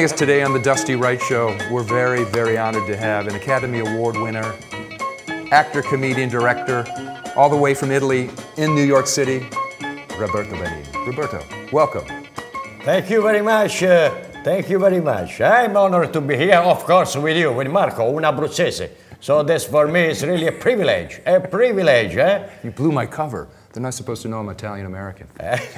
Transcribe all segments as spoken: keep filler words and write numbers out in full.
us today on the Dusty Wright Show. We're very, very honored to have an Academy Award winner, actor, comedian, director, all the way from Italy in New York City, Roberto Benigni. Roberto, welcome. Thank you very much. Uh, thank you very much. I'm honored to be here, of course, with you, with Marco, un Abruzzese. So this for me is really a privilege, a privilege. Eh? You blew my cover. They're not supposed to know I'm Italian-American.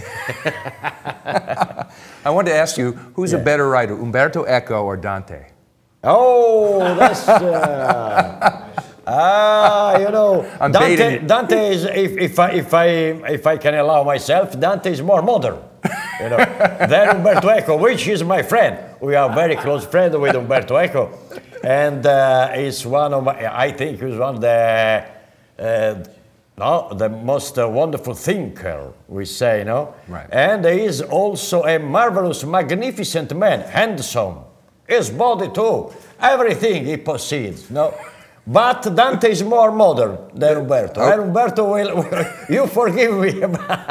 I wanted to ask you, who's yeah. a better writer, Umberto Eco or Dante? Oh, that's... Uh, ah, you know, I'm Dante, you. Dante is, if, if, I, if, I, if I can allow myself, Dante is more modern. You know, than Umberto Eco, which is my friend. We are very close friends with Umberto Eco. And uh, he's one of my, I think he's one of the... Uh, No, the most uh, wonderful thinker, we say, no? Right. And he is also a marvelous, magnificent man, handsome. His body too, everything he possesses, no? But Dante is more modern than Umberto. Oh. And Umberto will, will you forgive me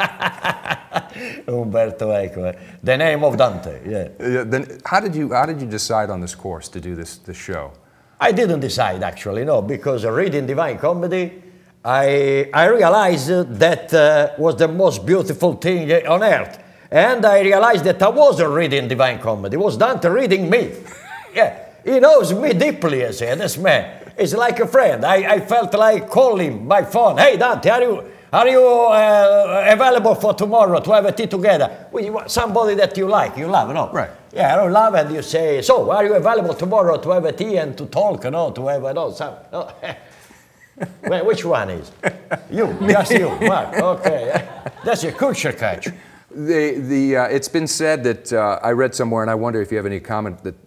Umberto Eco, the name of Dante, yeah. yeah. Then how did you how did you decide on this course to do this this show? I didn't decide actually, no, because reading Divine Comedy, I, I realized that uh, was the most beautiful thing on earth. And I realized that I wasn't reading Divine Comedy. It was Dante reading me. Yeah, he knows me deeply, I say, this man. He's like a friend. I, I felt like calling by phone. Hey, Dante, are you, are you uh, available for tomorrow to have a tea together? With somebody that you like, you love, no? Right. Yeah, I love, and you say, so, are you available tomorrow to have a tea and to talk, no? To have, no, some... No. Well, which one is? You, just you, Mark. Okay, that's a culture catch. The, the, uh, it's been said that, uh, I read somewhere, and I wonder if you have any comment, that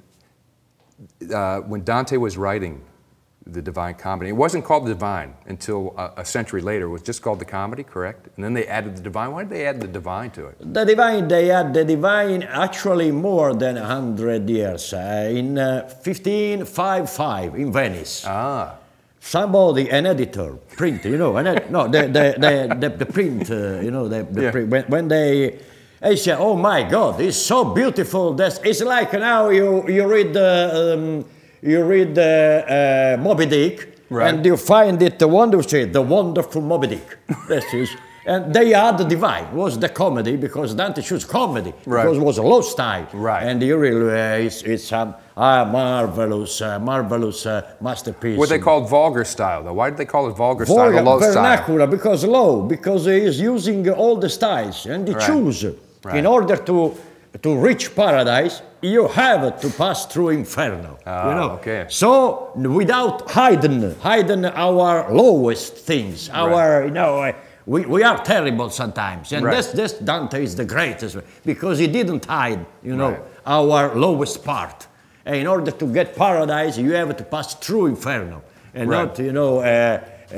uh, when Dante was writing the Divine Comedy, it wasn't called the Divine until a, a century later. It was just called the Comedy, correct? And then they added the Divine. Why did they add the Divine to it? The Divine, they had the Divine actually more than one hundred years, uh, in uh, fifteen fifty-five in Venice. Ah. Somebody, an editor, print, you know, an ed- no, the, the, the, the, the print, uh, you know, the, the yeah. print, when, when they, they say, oh my God, it's so beautiful. That's, it's like now you, you read, uh, um, you read uh, uh, Moby Dick, right. and you find it wonderful, the wonderful Moby Dick. This is, and they had the Divine, was the comedy, because Dante chose comedy, right. because it was a low style. Right. And you really, uh, it's, it's um, a marvelous, uh, marvelous uh, masterpiece. Were they called vulgar style, though? Why did they call it vulgar, vulgar style, low vernacular, style? Because low, because he is using all the styles, and he right. choose. Right. In order to, to reach paradise, you have to pass through inferno. Oh, you know? okay. So, without hiding, hiding our lowest things, our, right. you know, uh, We, we are terrible sometimes, and right. this, this Dante is the greatest, because he didn't hide, you know, right. our lowest part. And in order to get paradise, you have to pass through inferno, and right. not, you know, uh,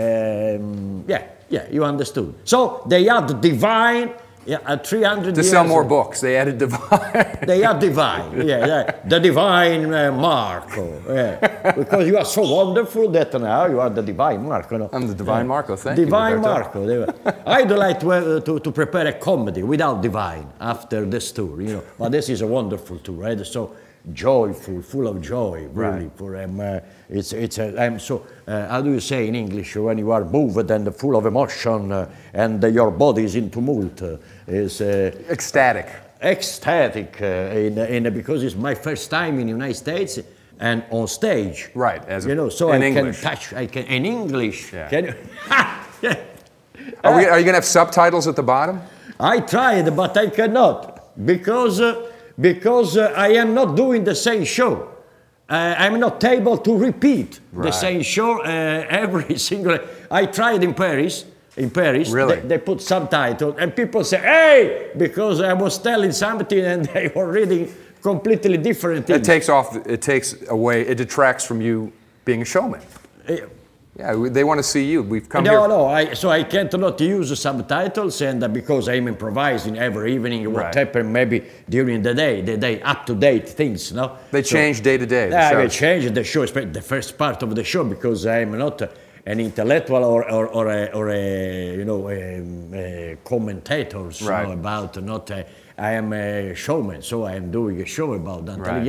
um, yeah, yeah, you understood. So they had divine, yeah, at three hundred to years. sell more books, they added divine. They are divine, yeah, yeah. The divine uh, Marco, yeah. Because you are so wonderful that now you are the divine Marco. No? I'm the divine yeah. Marco, thank divine you. Divine Marco. I'd like to, uh, to, to prepare a comedy without divine after this tour, you know. But this is a wonderful tour, right? So joyful, full of joy, really. Right. For um, uh, it's it's uh, I'm so uh, how do you say in English when you are moved and full of emotion uh, and uh, your body is in tumult uh, is uh, ecstatic. Ecstatic uh, in, in because it's my first time in the United States and on stage. Right, as you know, so in I English. can touch. I can in English. Yeah. Can you? Yeah. Are, we, are you going to have subtitles at the bottom? I tried, but I cannot because. Uh, Because uh, I am not doing the same show. Uh, I'm not able to repeat right. the same show uh, every single. I tried in Paris. In Paris, really? they, they put subtitles, and people say, "Hey," because I was telling something, and they were reading completely different things. It takes off. It takes away. It detracts from you being a showman. Uh, Yeah, they want to see you. We've come no, here. No, I, so I can't not use subtitles, and uh, because I'm improvising every evening, what right. happened maybe during the day, the day up-to-date things, no? They so, change day to day. Yeah, they change the show, especially the first part of the show, because I'm not uh, an intellectual or, or, or, a, or a, you know, a, a commentators right. you know, about not. A, I am a showman, so I am doing a show about that. Right. Yeah.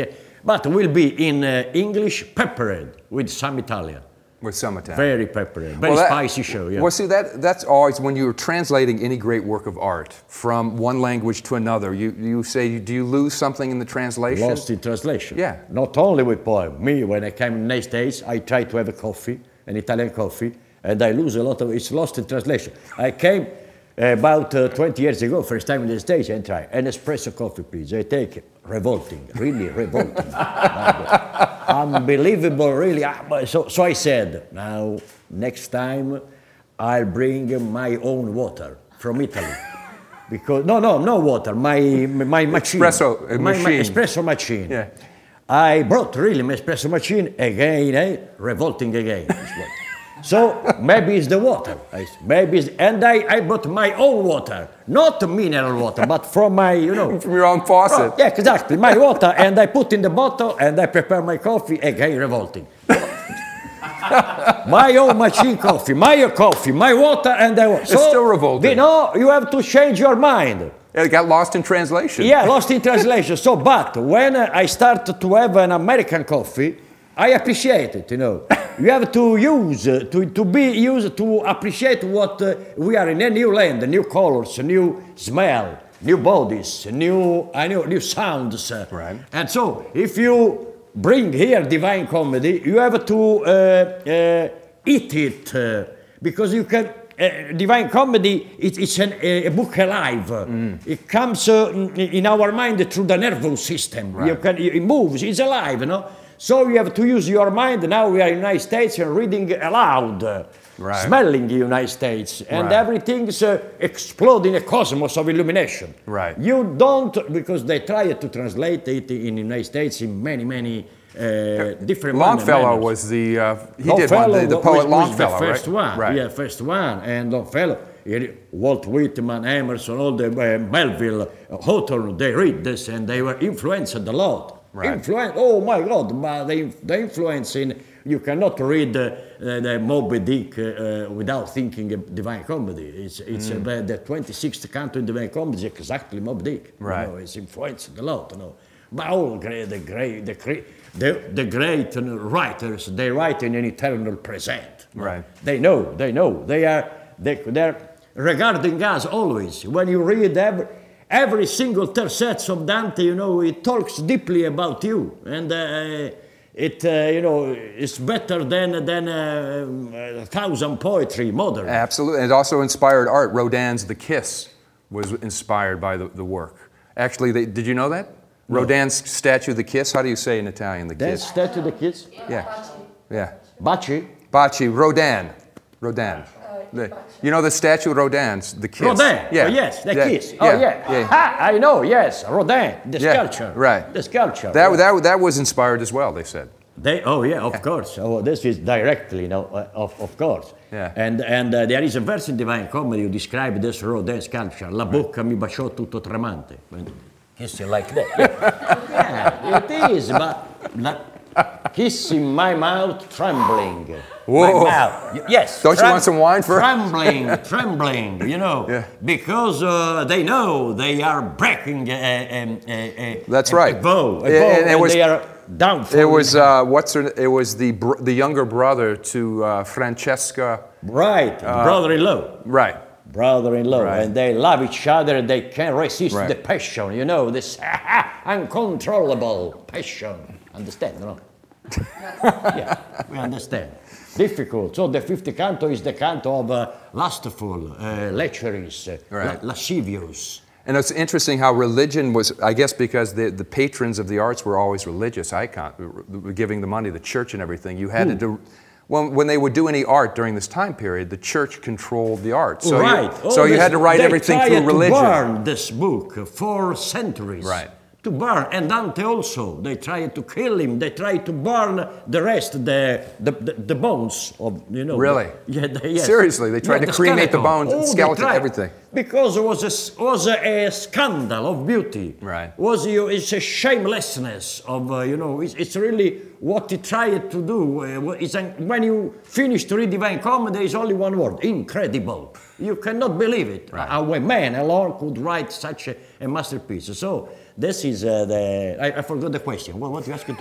but will be in uh, English, peppered with some Italian. With some Italian. Very peppered, very Well, that- spicy show. Yeah. Well, see, that, that's always when you're translating any great work of art from one language to another, you, you say, do you lose something in the translation? Lost in translation. Yeah. Not only with poem. Me, when I came in the United States, I tried to have a coffee, an Italian coffee, and I lose a lot of, it's lost in translation. I came uh, about uh, twenty years ago, first time in the States, and try an espresso coffee, please. I take it. Revolting, really revolting. Unbelievable, really. So, so I said, now, next time, I'll bring my own water from Italy. Because, no, no, no water, my, my machine. Espresso uh, my, machine. My espresso machine. Yeah. I brought really my espresso machine again, eh? Revolting again. So maybe it's the water. Maybe it's, and I, I brought my own water, not mineral water, but from my, you know. From your own faucet. Oh, yeah, exactly, my water, and I put in the bottle, and I prepare my coffee, again revolting. My own machine coffee, my coffee, my water, and I. It's still revolting. You know, you have to change your mind. It got lost in translation. Yeah, lost in translation. So, but when I start to have an American coffee, I appreciate it, you know. You have to use, uh, to, to be used to appreciate what uh, we are in a new land, new colors, new smell, new bodies, new, I know, new sounds. Uh, right. And so, if you bring here Divine Comedy, you have to uh, uh, eat it, uh, because you can, uh, Divine Comedy, it, it's an, a, a book alive. Mm. It comes uh, in our mind through the nervous system. Right. You can, it moves, it's alive, you know. So you have to use your mind. Now we are in the United States and reading aloud, uh, right. smelling the United States, and right. everything's uh, explode in a cosmos of illumination. Right. You don't, because they try to translate it in the United States in many, many uh, different Longfellow manners. was the, uh, he Longfellow did one, the, the poet was, was Longfellow, the first right? one, Right. yeah, first one, and Longfellow, Walt Whitman, Emerson, all the uh, Melville, uh, Hawthorne, they read this and they were influenced a lot. Right. Influence, oh my God, but the, the influence in, you cannot read uh, uh, the Moby Dick uh, uh, without thinking of Divine Comedy. It's, it's mm. about the twenty-sixth canto in Divine Comedy is exactly Moby Dick. Right. You know, it's influenced a lot, you know. But all great, the great, the great, the, the great writers, they write in an eternal present. Right. They know, they know. They are, they, they're regarding us always. When you read every, every single tercet of Dante, you know, it talks deeply about you. And uh, it, uh, you know, it's better than, than uh, a thousand poetry, modern. Absolutely. And it also inspired art. Rodin's The Kiss was inspired by the, the work. Actually, they, did you know that? No. Rodin's statue, The Kiss, how do you say in Italian, The That's Kiss? statue, The Kiss? Yeah. Yeah. Bacci? Bacci, Rodin. Rodin. The, you know the statue of Rodin's, The Kiss? Rodin, yeah. oh yes, The yeah. Kiss. Yeah. Oh yeah. yeah. Ah, I know, yes, Rodin, the yeah. sculpture. Right. The sculpture. That, yeah. that, that was inspired as well, they said. They, oh yeah, of course. Oh, this is directly, you know, uh, of, of course. Yeah. And, and uh, there is a verse in Divine Comedy you describe this Rodin sculpture. La bocca mi baciò tutto tremante. Kissing like that. Yeah, yeah it is, but la, kissing my mouth trembling. Whoa. My mouth. Yes. Don't you want some wine first? Trembling, trembling, you know. Yeah. Because uh, they know they are breaking a, a, a, a, That's a, right. a bow. A Yeah, bow, and it and was- they are down. It was uh, what's her, it was the br- the younger brother to uh, Francesca. Right, brother-in-law. Right. Brother-in-law, Right. and they love each other. They can't resist Right. the passion, you know, this uncontrollable passion. Understand, no? Yeah, we understand. Difficult. So the fifth canto is the canto of uh, lustful, uh, lecherous, uh, Right. la- lascivious. And it's interesting how religion was, I guess because the, the patrons of the arts were always religious icons, giving the money, the church and everything. You had to do, when, when they would do any art during this time period, the church controlled the art. So right. You, so you had to write they everything tried through religion. to burn this book for centuries. Right. To burn, and Dante also. They tried to kill him. They tried to burn the rest, the the, the, the bones of, you know. Really? The, yeah. The, yes. Seriously, they tried Yeah, to cremate the skeleton. bones, oh, skeleton, they tried. everything. because it was a, s- was a, a scandal of beauty. Right. Was you? It's a shamelessness of uh, you know. It's, it's really what he tried to do. Uh, what- it's an, when you finish to read Divine Comedy, there is only one word: incredible. You cannot believe it. Right. How a man alone could write such a, a masterpiece. So this is uh, the. I, I forgot the question. What, what you asked me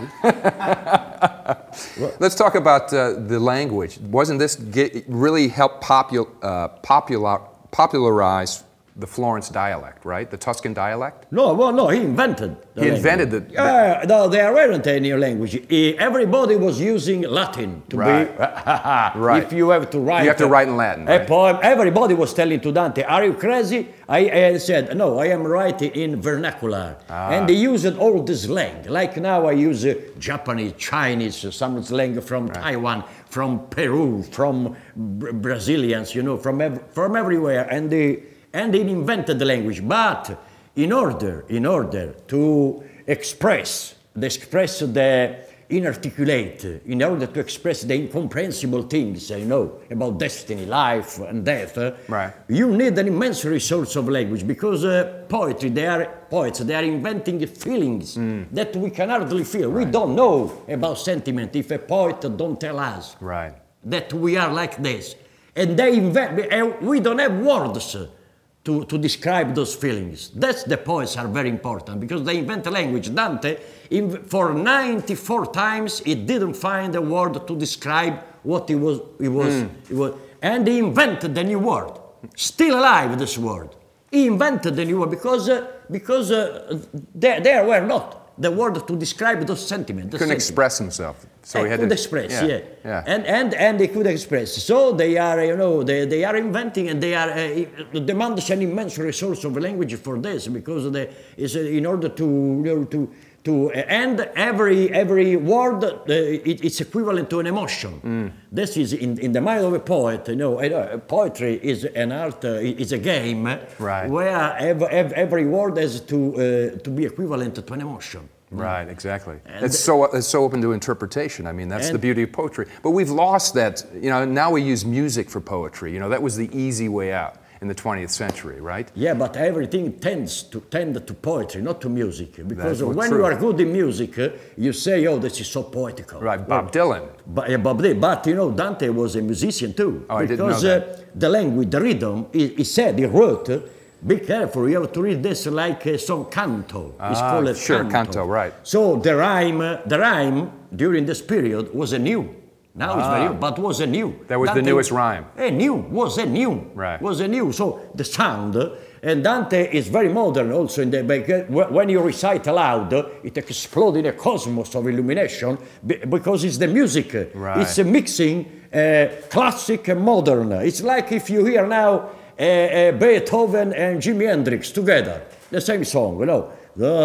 to? Let's talk about uh, the language. Wasn't this get, really help popul, uh, popular, popularize the Florence dialect, right? The Tuscan dialect? No, well, no, he invented. The He language. invented the- the- Yeah, no, there weren't any language. Eh, Everybody was using Latin to Right. be. Right. If you have to write. You have to write in Latin, A right? poem. Everybody was telling to Dante, "Are you crazy?" I, I said, "No, I am writing in vernacular." Ah. And they used all the slang. Like now, I use uh, Japanese, Chinese, uh, some slang from Taiwan, from Peru, from Br- Brazilians, you know, from ev- from everywhere, and they. And they invented the language, but in order, in order to express, to express the inarticulate, in order to express the incomprehensible things, you know, about destiny, life, and death, uh, Right. you need an immense resource of language because uh, poetry, they are poets, they are inventing feelings that we can hardly feel. We don't know about sentiment if a poet don't tell us Right. that we are like this. And they invent, uh, we don't have words to, to describe those feelings. That's the poets are very important because they invent a language. Dante, in, for ninety-four times, he didn't find a word to describe what he was, he was, he was, and he invented a new word. Still alive, this word. He invented a new word because, uh, because uh, there, there were not the word to describe those sentiments. the Couldn't sentiment. express himself. So Eh, he had could to express, yeah. yeah. And, and, and they could express. So they are, you know, they, they are inventing and they are, uh, demands an immense resource of language for this because they, is uh, in order to, you know, to, to, uh, and every, every word, uh, it, it's equivalent to an emotion. This is in, in the mind of a poet, you know, uh, poetry is an art, uh, it's a game Right. where every, every word has to, uh, to be equivalent to an emotion. Right, exactly. And- It's so it's so open to interpretation. I mean, that's the And- beauty of poetry. But we've lost that. You know, now we use music for poetry. You know, that was the easy way out in the twentieth century, right? Yeah, but everything tends to tend to poetry, not to music. Because That's what- when true. you are good in music, uh, you say, "Oh, this is so poetical." Right, Bob Dylan. But, yeah, Bob Dylan. But you know, Dante was a musician too. Oh, I didn't know because that. Uh, the language, the rhythm, he, he said, he wrote. Uh, be careful, you have to read this like a song canto. It's Ah, called a sure, canto, right. So the rhyme, uh, the rhyme during this period was a new. Now it's very, but was a new. That was the newest rhyme. A new, was a new. Right. Was a new. So the sound, uh, and Dante is very modern also in the, because when you recite aloud, uh, it explodes in a cosmos of illumination be- because it's the music. uh, Right. It's a mixing uh, classic and modern. It's like if you hear now uh, uh, Beethoven and Jimi Hendrix together, the same song, you know.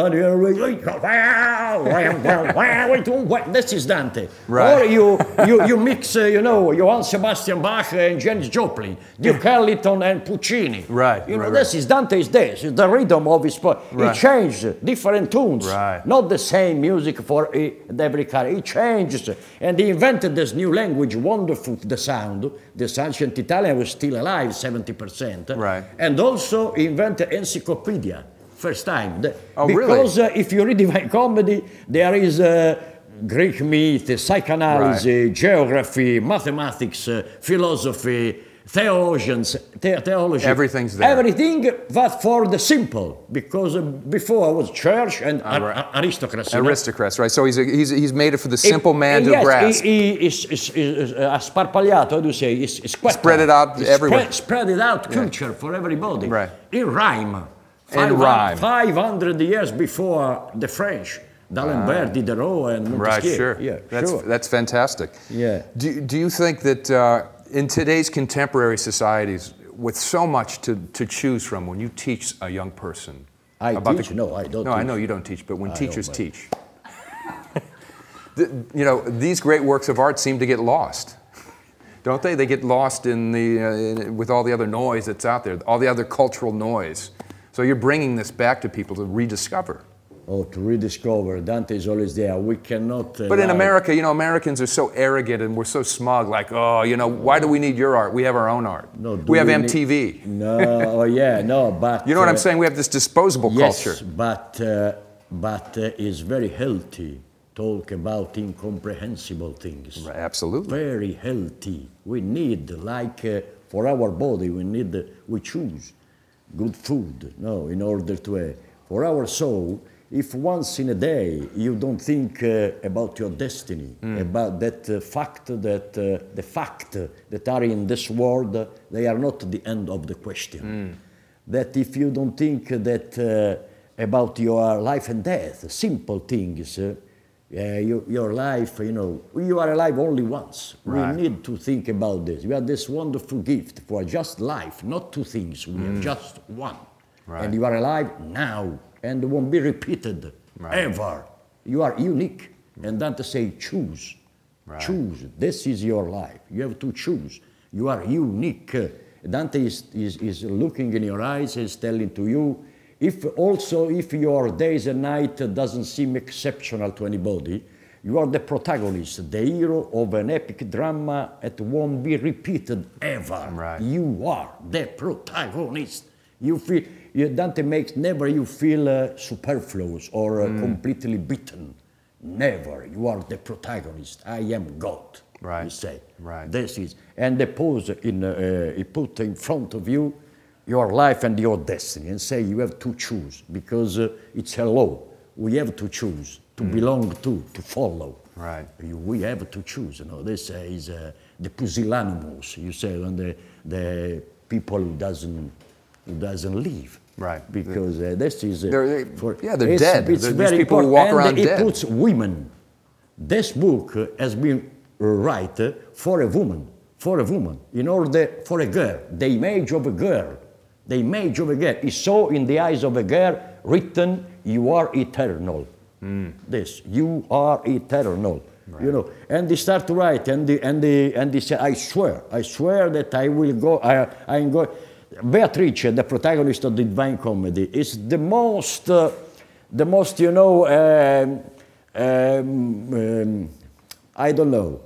This is Dante. Right. Or you, you, you mix, uh, you know, Johann Sebastian Bach and Janis Joplin, Duke Ellington and Puccini. Right, You know, right, this is Dante is this. It's the rhythm of his poem. Right. He changed different tunes. Right. Not the same music for e- every car. He changed. And he invented this new language, wonderful, the sound. The ancient Italian was still alive, seventy percent. Right. And also he invented encyclopedia. First time. The- Oh, really? because uh, if you read Divine Comedy, there is uh, Greek myth, psychoanalysis, geography, mathematics, uh, philosophy, theologians, the- theology. Everything's there. Everything, but for the simple. Because uh, before I was church and ar- right. ar- aristocracy. you know. Aristocrats, right? So he's, a, he's, he's made it for the simple man to yes, grasp. He, he is, is, is, uh, sparpagliato, how do you say? Is, is Spread it out He everywhere. Spread, spread it out, culture for everybody. Right. In rhyme. In rhyme. five hundred years before the French. D'Alembert, Diderot, and Montesquieu. Right, sure. Yeah, that's, sure. that's fantastic. Yeah. Do, do you think that uh, in today's contemporary societies, with so much to, to choose from, when you teach a young person I about teach? the, No, I don't No, I teach. know you don't teach, but when I teachers don't, but- teach, the, you know, these great works of art seem to get lost. Don't they? They get lost in the, uh, in, with all the other noise that's out there, all the other cultural noise. So you're bringing this back to people to rediscover. or to rediscover. Dante is always there. We cannot. Uh, But in lie. America, you know, Americans are so arrogant and we're so smug. Like, oh, you know, why do we need your art? We have our own art. No, do we have we M T V. Need, no, oh yeah, no, but You know what uh, I'm saying? We have this disposable yes, culture. but uh, but uh, it's very healthy. Talk about incomprehensible things. Right, absolutely. Very healthy. We need, like uh, for our body, we need, uh, we choose good food. No, in order to. Uh, for our soul, if once in a day you don't think uh, about your destiny, mm. about that uh, fact that uh, the fact that are in this world, uh, they are not the end of the question. Mm. That if you don't think that uh, about your life and death, simple things. Uh, Yeah, you, your life, you know, you are alive only once. Right. We need to think about this. We have this wonderful gift for just life, not two things. We mm. have just one. Right. And you are alive now, and it won't be repeated right. ever. You are unique. And Dante say, choose. Right. Choose. This is your life. You have to choose. You are unique. Dante is, is, is looking in your eyes and is telling to you, if also if your days and night doesn't seem exceptional to anybody, you are the protagonist, the hero of an epic drama that won't be repeated ever. Right. You are the protagonist. You feel you, Dante makes never you feel uh, superfluous or uh, mm. completely beaten. Never. You are the protagonist. I am God. Right. You say. Right. This is and the pose in uh, he put in front of you your life and your destiny, and say you have to choose, because uh, it's a law. We have to choose, to mm. belong to, to follow. Right. You, we have to choose. You know, this uh, is uh, the pusillanimous, you say, and the, the people who doesn't, who doesn't live. Right. Because uh, this is... Uh, they're, for, yeah, they're it's, dead. It's These very people important. who walk and around it dead. puts women. This book uh, has been written for a woman, for a woman, in order for a girl, the image of a girl. The image of a girl is so in the eyes of a girl written, you are eternal. Mm. This, you are eternal. Right. You know, and they start to write, and they, and they, and they say, I swear, I swear that I will go, I, I am going. Beatrice, the protagonist of the Divine Comedy, is the most, uh, the most, you know, um, um, um, I don't know.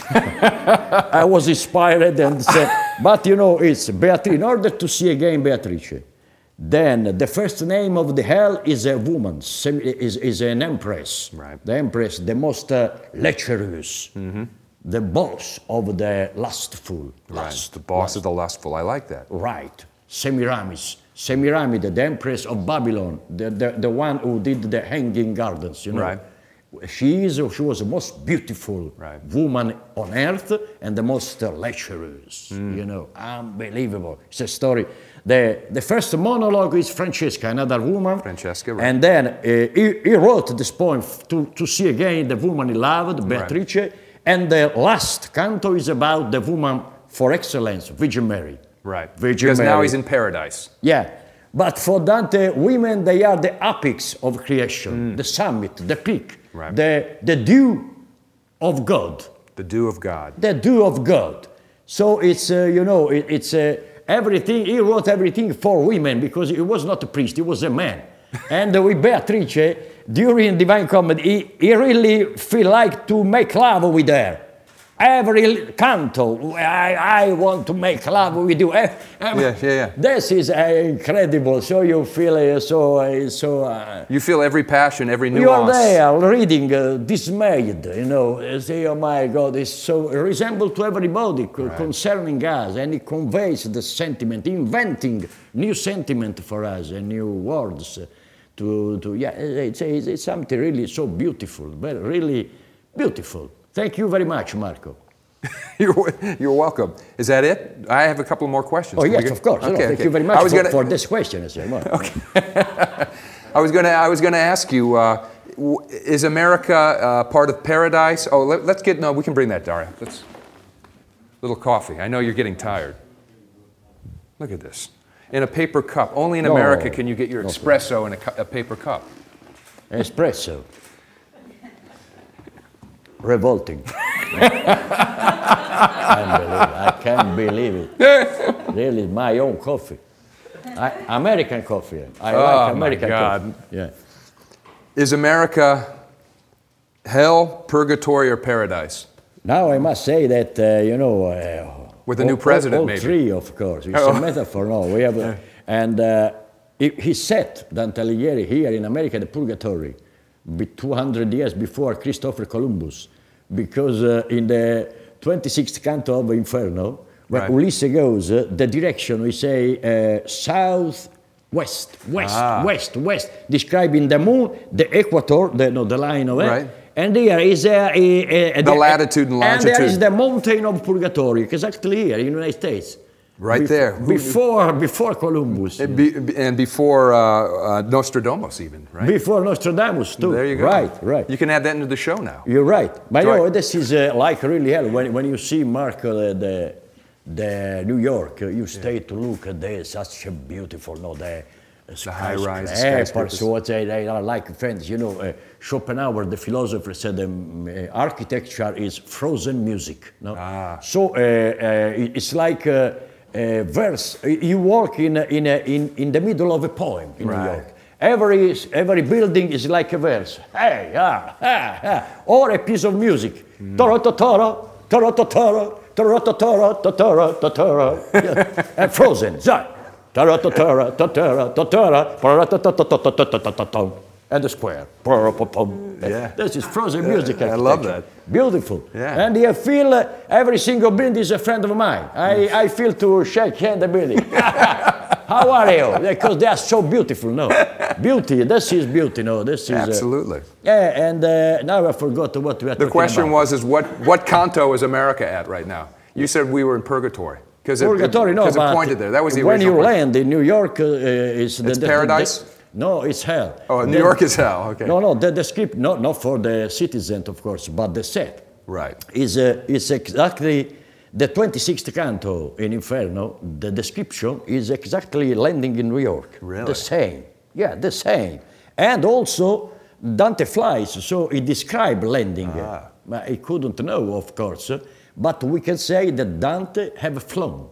I was inspired and said, but you know, it's Beatrice. In order to see again Beatrice, then the first name of the hell is a woman, is, is an empress. Right. The empress, the most uh, lecherous, mm-hmm. the boss of the lustful. Right. Lust, The boss lust. of the lustful. I like that. Right. Semiramis. Semiramis, the empress of Babylon, the, the, the one who did the hanging gardens, you know. Right. She is. She was the most beautiful right. woman on earth and the most lecherous. Mm. You know, unbelievable. It's a story. The the first monologue is Francesca, another woman. Francesca, right. And then uh, he, he wrote this poem to to see again the woman he loved, Beatrice. Right. And the last canto is about the woman for excellence, Virgin Mary. Right. Virgin because Mary. now he's in paradise. Yeah. But for Dante, women, they are the apex of creation, mm. the summit, the peak, right. the, the dew of God. The dew of God. The dew of God. So it's, uh, you know, it, it's uh, everything, he wrote everything for women because he was not a priest, he was a man. And uh, with Beatrice, during Divine Comedy, he, he really feel like to make love with her. Every canto, I, I want to make love with you. Yeah, yeah, yeah. This is uh, incredible. So you feel uh, so, uh, so. Uh, you feel every passion, every nuance. You are there reading, uh, dismayed. You know, say, oh my God, it's so resemble to everybody right. concerning us, and it conveys the sentiment, inventing new sentiment for us and new words. Uh, to, to yeah, it's, it's, it's something really so beautiful, but really beautiful. Thank you very much, Marco. you're, you're welcome. Is that it? I have a couple more questions. Oh, Can yes, get... of course. Okay, no, thank okay. you very much for, gonna... for this question. As well. Okay. I was going to I was going to ask you, uh, is America uh, part of paradise? Oh, let, let's get, no, we can bring that, Daria. Let's, little coffee. I know you're getting tired. Look at this. In a paper cup. Only in no, America can you get your no, espresso in a, cu- a paper cup. Espresso. Revolting. I can't believe it. Really, my own coffee. I, American coffee. I oh like American my God. coffee. Yeah. Is America hell, purgatory, or paradise? Now I must say that, uh, you know... Uh, With a new president, all, all maybe. three, of course. It's Oh. a metaphor, no. We have, uh, and uh, he, he set Dante Alighieri here in America, the purgatory, be two hundred years before Christopher Columbus, because uh, in the twenty-sixth canto of Inferno, where Right. Ulysses goes, uh, the direction we say uh, south, west, west, Ah. west, west, describing the moon, the equator, the, no, the line of it. Right. And here is a, a, a, The latitude and And there is longitude. the mountain of Purgatory, exactly here in the United States. Right Bef- there. Who- Before, before Columbus. And, be, and before uh, uh, Nostradamus, even, right? Before Nostradamus, too. There you go. Right, right. You can add that into the show now. You're right. But Right. you know, this is uh, like really hell. When, when you see, Mark, uh, the, the New York, uh, you stay to look at this, such a beautiful, no, the, The high-rise skyscrapers, skyscrapers. what they, they are like friends. You know, uh, Schopenhauer, the philosopher, said um, uh, architecture is frozen music. No? Ah. So uh, uh, it- it's like a, a verse. You walk in, a, in, a, in, in the middle of a poem in New Right. York. Every, every building is like a verse. Hey, ah, ah, ah. Or a piece of music. Toro, toro, toro, toro, toro, toro, toro, toro. Yeah. And frozen. So, toro, toro, toro, toro, and the square. Yeah. This is frozen music. I love architecture. Beautiful. Yeah. And you feel uh, every single building is a friend of mine. I, I feel to shake hand the building. How are you? Because they are so beautiful, no? Beauty, this is beauty, no? This is... uh, Absolutely. yeah, and uh, now I forgot what we were The talking question about. was, is what, what canto is America at right now? You said we were in purgatory. Because it, Purgatory, no, because it but pointed there. That was the when original you question. land in New York, uh, is the, It's the- the- paradise? the- no, it's hell. Oh, New The- York is hell. Okay. No, no, the, the script, not, not for the citizen, of course, but the set. Right. Is, uh, is exactly the twenty-sixth canto in Inferno. The description is exactly landing in New York. Really? The same. Yeah, the same. And also, Dante flies, so he described landing. Ah. But he couldn't know, of course. But we can say that Dante have flown.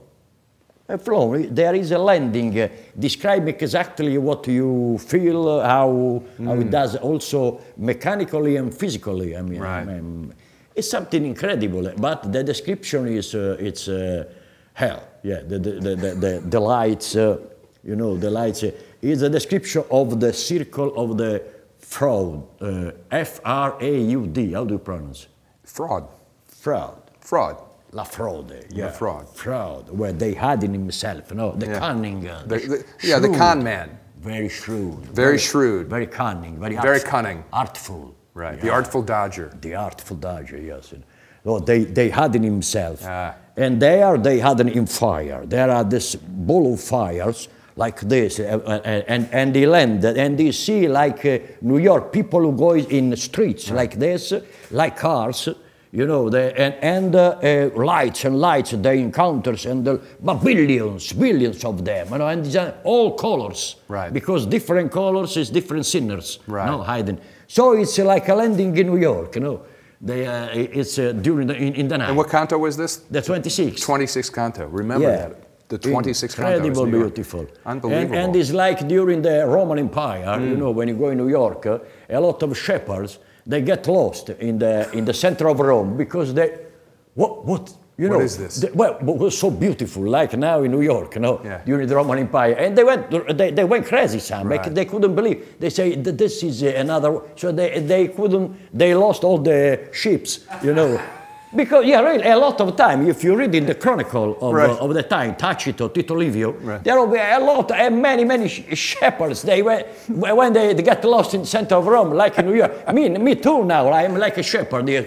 A flown. There is a landing, uh, describing exactly what you feel, uh, how, how it does also mechanically and physically. I mean, Right. um, it's something incredible, but the description is uh, it's uh, hell. Yeah, the the the, the, the, the lights, uh, you know, the lights. Uh, is a description of the circle of the fraud. Uh, F R A U D. How do you pronounce? Fraud. Fraud. Fraud. La fraude. Yeah. fraud. Fraud. Where they had in himself. No, the Yeah. cunning. Uh, The- the- yeah, the con man. Very shrewd. Very shrewd. Very cunning. Very Very art- cunning. Artful. Right. The Yeah. artful dodger. The artful dodger, yes. Oh, they, they had in himself. Ah. And there they had in fire. There are this ball of fires like this, uh, uh, and, and they land, and they see like uh, New York, people who go in the streets like this, like cars, you know, they, and, and uh, uh, lights and lights, they encounters, and the, but billions, billions of them, you know, and these are all colors. Right. Because different colors is different sinners, Right. no, hiding. So it's like a landing in New York, you know. They, uh, it's uh, during the, in, in the night. And what canto was this? The twenty-sixth. twenty-sixth canto. Remember Yeah. that. The twenty-sixth canto. is Incredible, New York. beautiful. Unbelievable. And, and it's like during the Roman Empire, you know, when you go in New York, uh, a lot of shepherds, they get lost in the in the center of Rome because they, what, what, you What know. is this? They, well, it was so beautiful, like now in New York, you know, Yeah. during the Roman Empire. And they went, they, they went crazy, Sam. They, Right. they couldn't believe. They say, that this is uh, another, so they, they couldn't, they lost all the ships, you know. Because, yeah, really, a lot of time, if you read in the chronicle of, Right. uh, of the time, Tacito, Tito Livio, Right. there will be a lot, and many, many sh- shepherds, they went, when they, they get lost in the center of Rome, like in New York. me, me too now, I am like a shepherd here.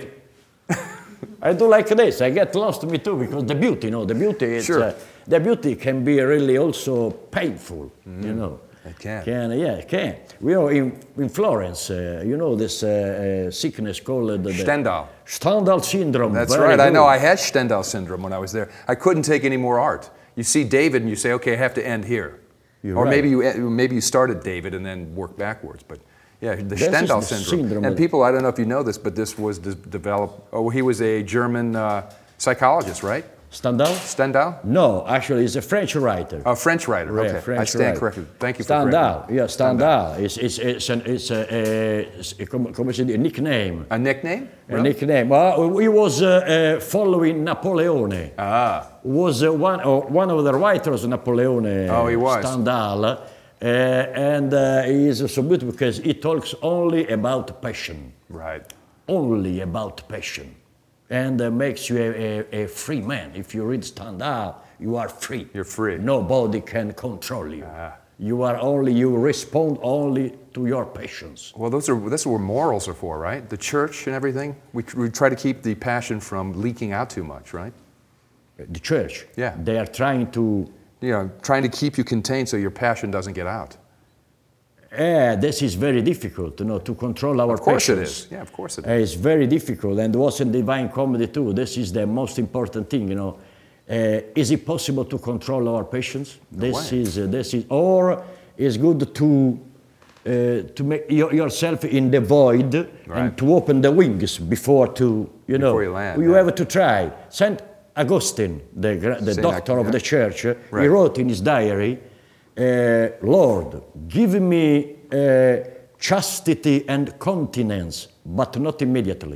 I do like this, I get lost, me too, because the beauty, you know, the beauty is, Sure. uh, the beauty can be really also painful, you know. It can. Can, yeah, it can. We are in, in Florence, uh, you know this uh, uh, sickness called uh, the Stendhal. Stendhal syndrome. That's Very right. I know. good. I had Stendhal syndrome when I was there. I couldn't take any more art. You see David and you say, okay, I have to end here. You're or right. maybe you maybe you start at David and then work backwards. But yeah, the This is Stendhal the syndrome. syndrome And of- people, I don't know if you know this, but this was de- developed. Oh, he was a German uh, psychologist, right? Stendhal? Stendhal? No, actually, he's a French writer. A French writer. Yeah, Okay, French I stand writer. corrected. Thank you for Stendhal. correcting. Yeah, Stendhal. It's it's it's an, it's a, a, a come, come si dice, a nickname. A nickname? A Really? nickname. Well, he was uh, uh, following Napoleone. Ah. Was uh, one uh, one of the writers of Napoleone. Oh, he was. Stendhal. Uh, and uh, he is so beautiful because he talks only about passion. Right. Only about passion. And uh, makes you a, a, a free man. If you read Stendhal, you are free. You're free. Nobody can control you. Ah. You are only, you respond only to your passions. Well, those are that's what morals are for, right? The church and everything. We, we try to keep the passion from leaking out too much, right? The church, Yeah. they are trying to, You know, trying to keep you contained so your passion doesn't get out. eh, this is very difficult, you know, to control our passions. Of course it is. Yeah, of course it Uh, is. it's very difficult, and what's in Divine Comedy too, this is the most important thing, you know. Uh, is it possible to control our passions? This way. is, uh, this is, or is good to uh, to make your, yourself in the void Right. and to open the wings before to, you know, Before you land, you yeah. have to try. Saint Augustine, the, gra- the Saint doctor Ag- of yeah. the church, uh, he Right. wrote in his diary, uh, Lord, give me uh, chastity and continence, but not immediately.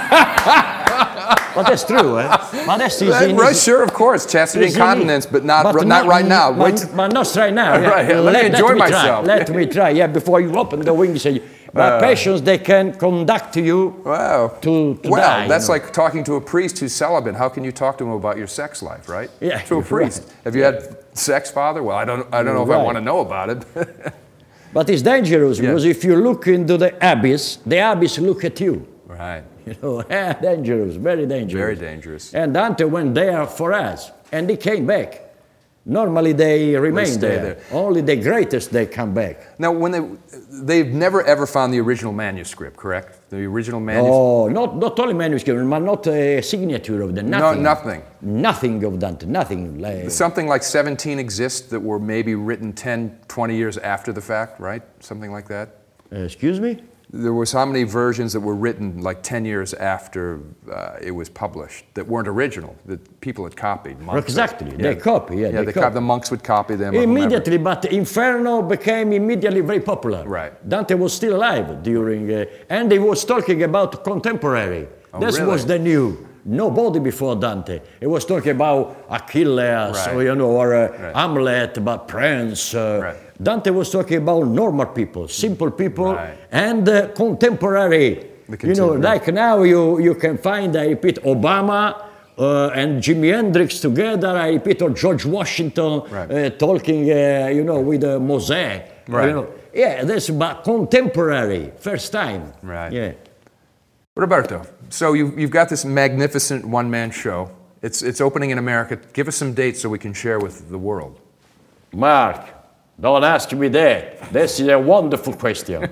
But that's true, eh? But that's easy. Right, right, sure, of course. Chastity and It's in continence, it. but not r- not right now. But, Wait. but not right now. Yeah. Right, let me enjoy me try, myself. Let me try. Yeah, before you open the wings. And you, but Uh, passions, they can conduct you Wow. to, to well, die. that's you know. like talking to a priest who's celibate. How can you talk to him about your sex life, right? Yeah, To a you're priest. right. Have you had sex, Father? Well, I don't. I don't know if Right. I want to know about it. But it's dangerous Yeah. because if you look into the abyss, the abyss look at you. right. You know, dangerous, very dangerous. Very dangerous. And Dante went there for us, and he came back. Normally they remain stay there. there. Only the greatest they come back. Now, when they they've never ever found the original manuscript, correct? The original manuscript. Oh, not, not only manuscript, but not a signature of the nothing. No, nothing. Nothing of Dante, nothing. Like, Something like seventeen exists that were maybe written ten, twenty years after the fact, right? Something like that. uh, excuse me? There was how many versions that were written like ten years after uh, it was published that weren't original, that people had copied. monks. Exactly, they copy, yeah, Yeah, they they copy. co- the monks would copy them. or whomever. Immediately, but Inferno became immediately very popular. Right. Dante was still alive during, uh, and he was talking about contemporary. Oh, this really? was the new. Nobody before Dante. He was talking about Achilles, Right. or, you know, or uh, Right. Hamlet, about Prince. Uh, Right. Dante was talking about normal people, simple people, Right. and uh, contemporary. The You know, contemporary. like now you, you can find, I repeat, Obama uh, and Jimi Hendrix together, I repeat, or George Washington Right. uh, talking, uh, you know, with uh, Mosè. Right. You know. Yeah, that's about contemporary, first time. Right. Yeah. Roberto, so you, you've got this magnificent one-man show. It's, it's opening in America. Give us some dates so we can share with the world. Mark, don't ask me that. This is a wonderful question.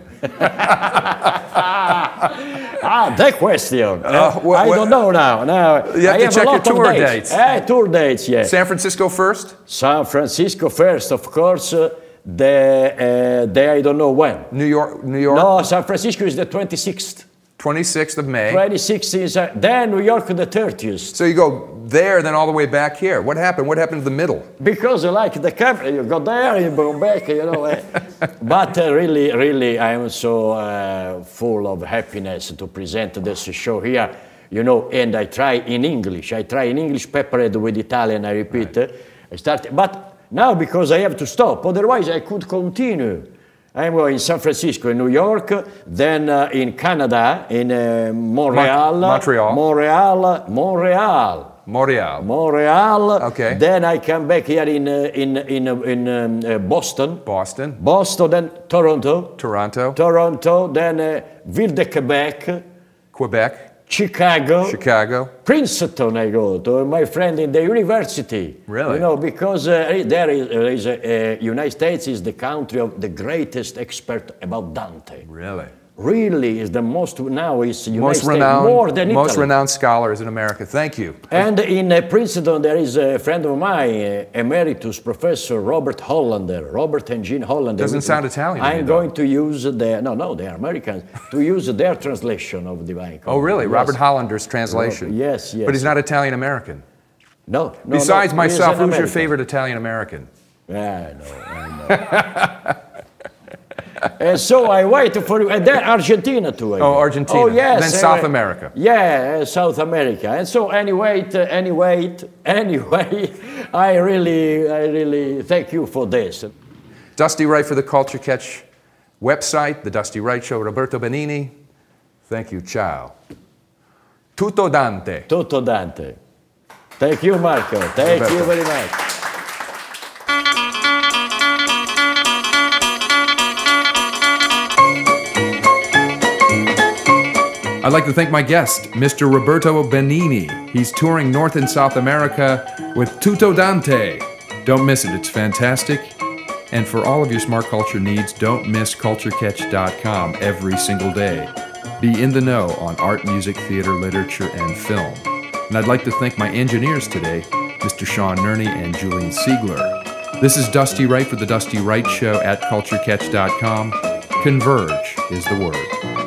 ah, that question. Uh, wha- I wha- don't know now. Now You have I to have check a your lot of tour dates. dates. Eh, tour dates, yeah. San Francisco first? San Francisco first, of course. Uh, the, uh, the I don't know when. New York, New York? No, San Francisco is the twenty-sixth. twenty-sixth of May. twenty-sixth is uh, then New York the thirtieth. So you go there, then all the way back here. What happened? What happened to the middle? Because uh, like the camera, you go there, you go back, you know. eh. But uh, really, really, I am so uh, full of happiness to present this show here, you know. And I try in English. I try in English, peppered with Italian. I repeat. Right. uh, I start, but now because I have to stop. Otherwise, I could continue. I'm going in San Francisco, in New York, then uh, in Canada, in uh, Montreal, Mon- Montreal. Montreal, Montreal. Montreal. Montreal. Okay. Then I come back here in uh, in in uh, in um, uh, Boston. Boston. Boston, then Toronto. Toronto. Toronto, then uh, Ville de Quebec, Quebec. Chicago, Chicago. Princeton. I go to my friend in the university. Really? You know, because uh, there is, there is a, uh, United States is the country of the greatest expert about Dante. Really? Really is the most now is United Most States renowned, more than most Italy. renowned scholars in America. Thank you. And in uh, Princeton, there is a friend of mine, uh, emeritus professor Robert Hollander, Robert and Jean Hollander. Doesn't sound Italian to me, I'm though. going to use their, no, no, they are Americans, to use their translation of Divine Comedy. Oh, really? Yes. Robert Hollander's translation. Yes, yes. But he's not Italian American. No, no. Besides no, he's myself, an who's your American. favorite Italian American? Yeah, I know, I know. And so I wait for you, and then Argentina too. I Oh, guess. Argentina. Oh, yes. Then South anyway. America. Yeah, uh, South America. And so anyway, t- anyway, t- anyway, I really, I really thank you for this. Dusty Wright for the Culture Catch website, The Dusty Wright Show, Roberto Benini. Thank you, ciao. Tutto Dante. Tutto Dante. Thank you, Marco. Thank Roberto. you very much. I'd like to thank my guest, Mister Roberto Benini. He's touring North and South America with Tutto Dante. Don't miss it, it's fantastic. And for all of your smart culture needs, don't miss culture catch dot com every single day. Be in the know on art, music, theater, literature, and film. And I'd like to thank my engineers today, Mister Sean Nerney and Julian Siegler. This is Dusty Wright for The Dusty Wright Show at culture catch dot com. Converge is the word.